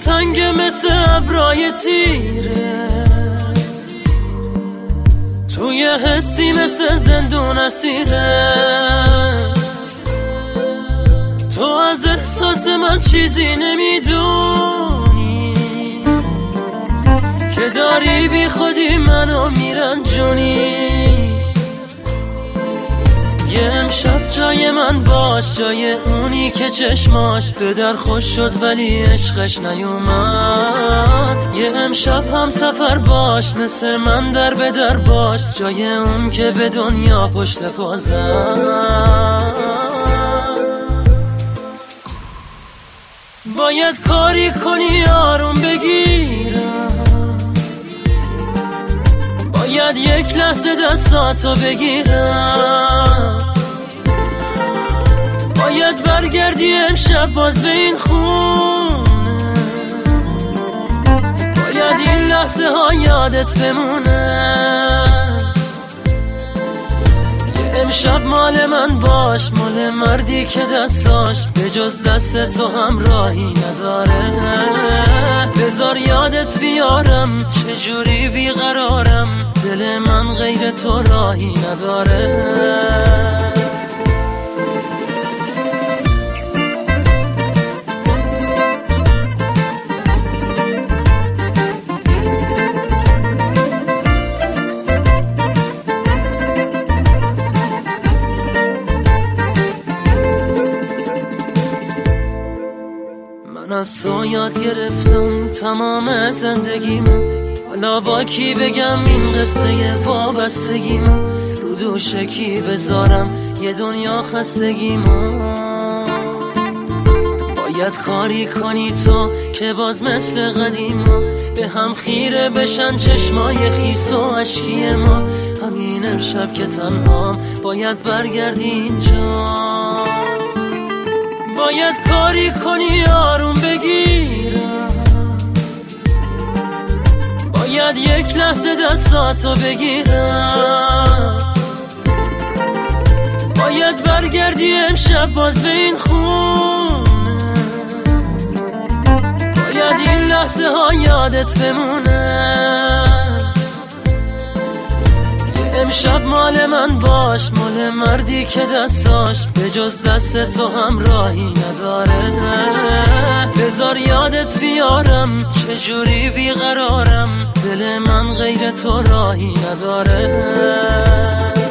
تنگ مثل ابرای تیره، توی حسی مثل زندون اسیره. تو از احساس من چیزی نمیدونی که داری بی خودی منو میرنجونی. یه امشب جای من باش، جای اونی که چشماش به در خوش شد ولی عشقش نیومد. یه امشب هم سفر باش، مثل من در به در باش، جای اون که به دنیا پشت پا زد. باید کاری کنی آروم بگیرم، باید یک لحظه دستاتو بگیرم، باید برگردی امشب باز به این خونه، باید این لحظه ها یادت بمونه. امشب مال من باش، مال مردی که دستاش به جز دست تو هم راهی نداره. بذار یادت بیارم چجوری بیقرارم، دل من غیر تو راهی نداره. من از تو یاد گرفتم تمام زندگیم، حالا با کی بگم این قصه وابستگیم، رو دوش کی بذارم یه دنیا خستگیم. باید کاری کنی تو که باز مثل قدیم به هم خیره بشن چشمای خیس و اشکی ما. همین امشب که تنهام باید برگردی اینجا، باید کاری کنی آروم بگیرم، باید یک لحظه دستاتو بگیرم، باید برگردی امشب باز به این خونه، باید این لحظه ها یادت بمونه. امشب مال من باش، مال مردی که دستاش به جز دست تو هم راهی نداره. بذار یادت بیارم چجوری بیقرارم، دل من غیر تو راهی نداره.